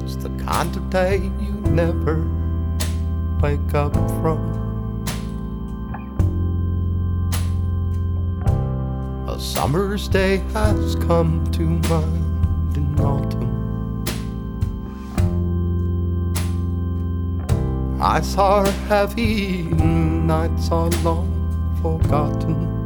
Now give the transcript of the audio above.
It's the kind of day you never wake up from. A summer's day has come to mind in autumn. Eyes are heavy, nights are long forgotten.